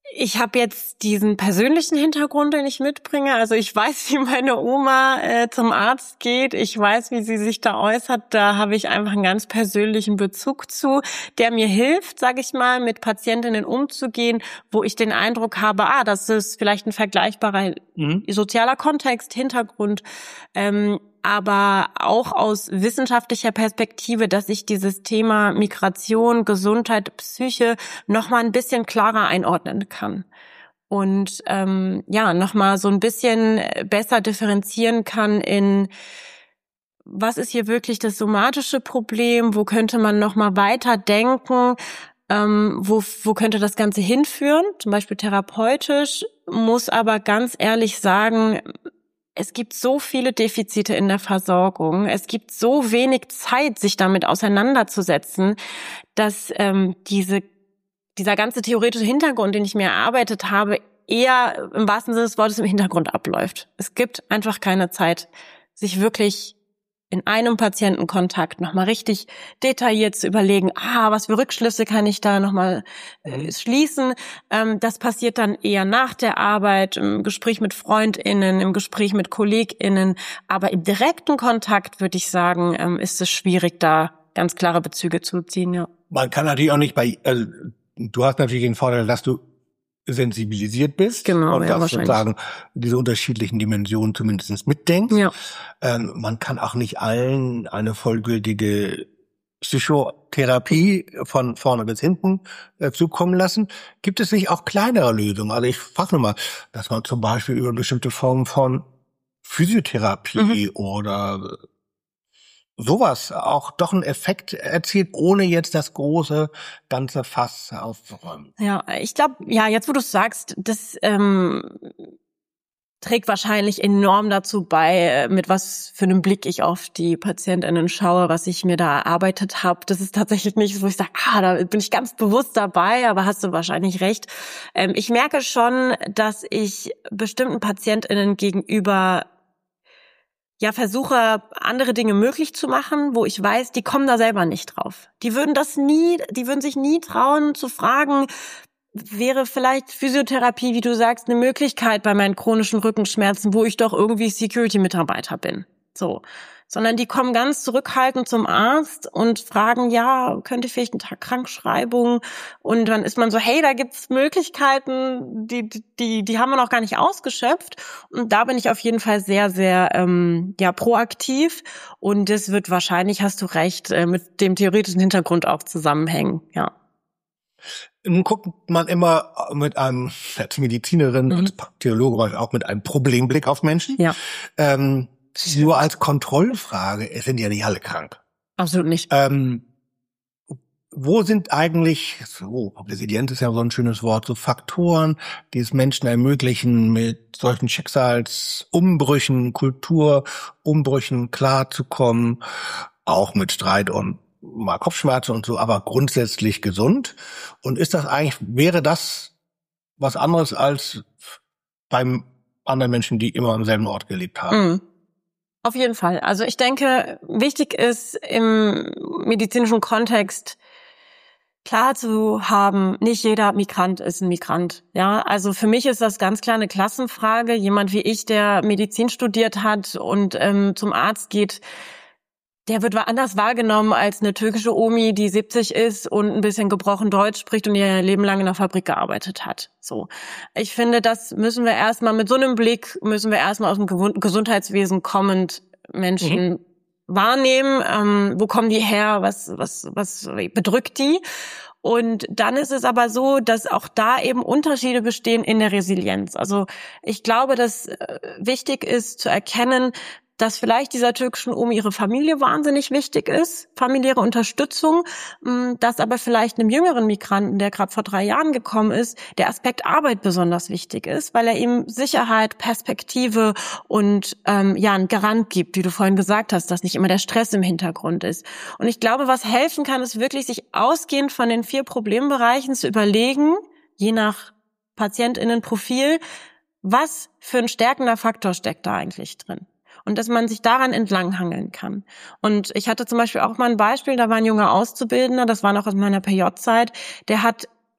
Ich habe jetzt diesen persönlichen Hintergrund, den ich mitbringe. Also ich weiß, wie meine Oma äh, zum Arzt geht. Ich weiß, wie sie sich da äußert. Da habe ich einfach einen ganz persönlichen Bezug zu, der mir hilft, sage ich mal, mit Patientinnen umzugehen, wo ich den Eindruck habe, ah, das ist vielleicht ein vergleichbarer mhm. sozialer Kontext, Hintergrund. Ähm, aber auch aus wissenschaftlicher Perspektive, dass ich dieses Thema Migration, Gesundheit, Psyche noch mal ein bisschen klarer einordnen kann und ähm, ja, noch mal so ein bisschen besser differenzieren kann in was ist hier wirklich das somatische Problem, wo könnte man noch mal weiter denken, ähm, wo wo könnte das Ganze hinführen, zum Beispiel therapeutisch, muss aber ganz ehrlich sagen, es gibt so viele Defizite in der Versorgung. Es gibt so wenig Zeit, sich damit auseinanderzusetzen, dass ähm, diese dieser ganze theoretische Hintergrund, den ich mir erarbeitet habe, eher im wahrsten Sinne des Wortes im Hintergrund abläuft. Es gibt einfach keine Zeit, sich wirklich in einem Patientenkontakt nochmal richtig detailliert zu überlegen, ah, was für Rückschlüsse kann ich da nochmal äh, schließen. Ähm, das passiert dann eher nach der Arbeit, im Gespräch mit FreundInnen, im Gespräch mit KollegInnen. Aber im direkten Kontakt, würde ich sagen, ähm, ist es schwierig, da ganz klare Bezüge zu ziehen. Ja. Man kann natürlich auch nicht bei, also du hast natürlich den Vorteil, dass du sensibilisiert bist genau, und ja, dass sozusagen diese unterschiedlichen Dimensionen zumindest mitdenkst. Ja. Ähm, man kann auch nicht allen eine vollgültige Psychotherapie von vorne bis hinten äh, zukommen lassen. Gibt es nicht auch kleinere Lösungen? Also ich frage nur mal, dass man zum Beispiel über bestimmte Formen von Physiotherapie mhm. oder sowas auch doch einen Effekt erzielt, ohne jetzt das große ganze Fass aufzuräumen. Ja, ich glaube, ja, jetzt wo du es sagst, das ähm, trägt wahrscheinlich enorm dazu bei, mit was für einem Blick ich auf die PatientInnen schaue, was ich mir da erarbeitet habe. Das ist tatsächlich nicht, wo ich sage, ah, da bin ich ganz bewusst dabei, aber hast du wahrscheinlich recht. Ähm, ich merke schon, dass ich bestimmten PatientInnen gegenüber ja, versuche, andere Dinge möglich zu machen, wo ich weiß, die kommen da selber nicht drauf. Die würden das nie, die würden sich nie trauen zu fragen, wäre vielleicht Physiotherapie, wie du sagst, eine Möglichkeit bei meinen chronischen Rückenschmerzen, wo ich doch irgendwie Security-Mitarbeiter bin. So. Sondern die kommen ganz zurückhaltend zum Arzt und fragen, ja, könnte vielleicht einen Tag Krankschreibung? Und dann ist man so, hey, da gibt's Möglichkeiten, die die die haben wir noch gar nicht ausgeschöpft. Und da bin ich auf jeden Fall sehr, sehr ähm, ja proaktiv. Und das wird wahrscheinlich, hast du recht, äh, mit dem theoretischen Hintergrund auch zusammenhängen, ja. Nun guckt man immer mit einem, als Medizinerin, mhm. als Theologe, auch mit einem Problemblick auf Menschen. Ja. Ähm, Nur als Kontrollfrage, es sind ja nicht alle krank. Absolut nicht. Ähm, wo sind eigentlich, so, Resilienz ist ja so ein schönes Wort, so Faktoren, die es Menschen ermöglichen, mit solchen Schicksalsumbrüchen, Kulturumbrüchen klarzukommen, auch mit Streit und mal Kopfschmerzen und so, aber grundsätzlich gesund? Und ist das eigentlich, wäre das was anderes als beim anderen Menschen, die immer am selben Ort gelebt haben? Mhm. Auf jeden Fall. Also ich denke, wichtig ist im medizinischen Kontext klar zu haben, nicht jeder Migrant ist ein Migrant. Ja, also für mich ist das ganz klar eine Klassenfrage. Jemand wie ich, der Medizin studiert hat und ähm, zum Arzt geht, der wird anders wahrgenommen als eine türkische Omi, die siebzig ist und ein bisschen gebrochen Deutsch spricht und ihr Leben lang in der Fabrik gearbeitet hat. So. Ich finde, das müssen wir erstmal mit so einem Blick, müssen wir erstmal aus dem Gesundheitswesen kommend Menschen mhm. wahrnehmen. Ähm, wo kommen die her? Was, was, was bedrückt die? Und dann ist es aber so, dass auch da eben Unterschiede bestehen in der Resilienz. Also ich glaube, dass wichtig ist zu erkennen, dass vielleicht dieser türkischen Omi ihre Familie wahnsinnig wichtig ist, familiäre Unterstützung, dass aber vielleicht einem jüngeren Migranten, der gerade vor drei Jahren gekommen ist, der Aspekt Arbeit besonders wichtig ist, weil er ihm Sicherheit, Perspektive und ähm, ja einen Garant gibt, wie du vorhin gesagt hast, dass nicht immer der Stress im Hintergrund ist. Und ich glaube, was helfen kann, ist wirklich, sich ausgehend von den vier Problembereichen zu überlegen, je nach PatientInnenprofil, was für ein stärkender Faktor steckt da eigentlich drin. Und dass man sich daran entlanghangeln kann. Und ich hatte zum Beispiel auch mal ein Beispiel, da war ein junger Auszubildender, das war noch aus meiner P J-Zeit, der hat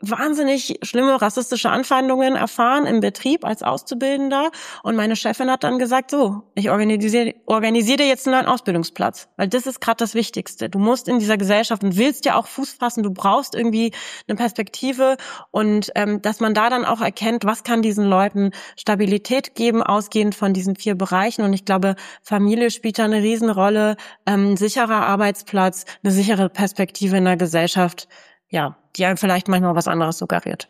wahnsinnig schlimme rassistische Anfeindungen erfahren im Betrieb als Auszubildender. Und meine Chefin hat dann gesagt, so, ich organisiere organisiere dir jetzt einen neuen Ausbildungsplatz. Weil das ist gerade das Wichtigste. Du musst in dieser Gesellschaft und willst ja auch Fuß fassen. Du brauchst irgendwie eine Perspektive. Und ähm, dass man da dann auch erkennt, was kann diesen Leuten Stabilität geben, ausgehend von diesen vier Bereichen. Und ich glaube, Familie spielt da eine Riesenrolle. Ähm, ein sicherer Arbeitsplatz, eine sichere Perspektive in der Gesellschaft. Ja, die einem vielleicht manchmal was anderes suggeriert.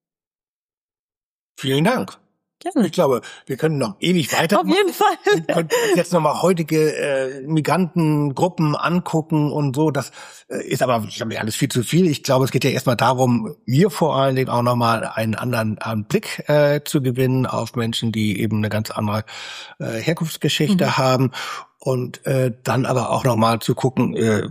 Vielen Dank. Gerne. Ich glaube, wir können noch ewig weitermachen. Auf jeden Fall. Wir können uns jetzt nochmal heutige äh, Migrantengruppen angucken und so. Das äh, ist aber, ich glaube, alles viel zu viel. Ich glaube, es geht ja erstmal darum, mir vor allen Dingen auch nochmal einen anderen einen Blick äh, zu gewinnen auf Menschen, die eben eine ganz andere äh, Herkunftsgeschichte mhm. haben. Und äh, dann aber auch nochmal zu gucken, äh,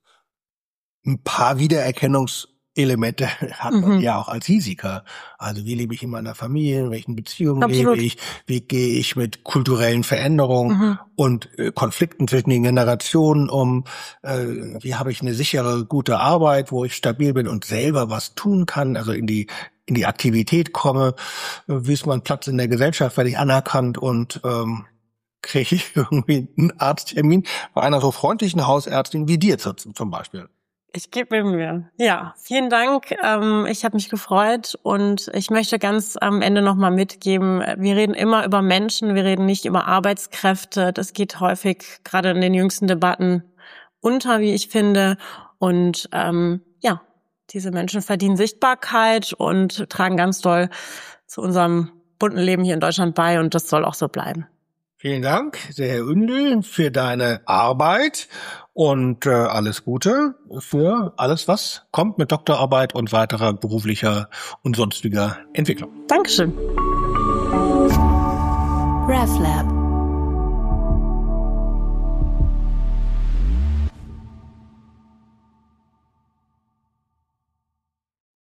ein paar Wiedererkennungselemente hat man mhm. ja auch als Risiker. Also wie lebe ich in meiner Familie, in welchen Beziehungen Absolut. lebe ich, wie gehe ich mit kulturellen Veränderungen mhm. und äh, Konflikten zwischen den Generationen um, äh, wie habe ich eine sichere, gute Arbeit, wo ich stabil bin und selber was tun kann, also in die in die Aktivität komme, wie ist mein Platz in der Gesellschaft, werde ich anerkannt und ähm, kriege ich irgendwie einen Arzttermin bei einer so freundlichen Hausärztin wie dir zum Beispiel. Ich gebe mir Mühe. Ja, vielen Dank. Ähm, ich habe mich gefreut und ich möchte ganz am Ende nochmal mitgeben, wir reden immer über Menschen, wir reden nicht über Arbeitskräfte. Das geht häufig, gerade in den jüngsten Debatten, unter, wie ich finde. Und ähm, ja, diese Menschen verdienen Sichtbarkeit und tragen ganz doll zu unserem bunten Leben hier in Deutschland bei und das soll auch so bleiben. Vielen Dank, sehr Herr Ündl, für deine Arbeit und äh, alles Gute für alles, was kommt mit Doktorarbeit und weiterer beruflicher und sonstiger Entwicklung. Dankeschön. RefLab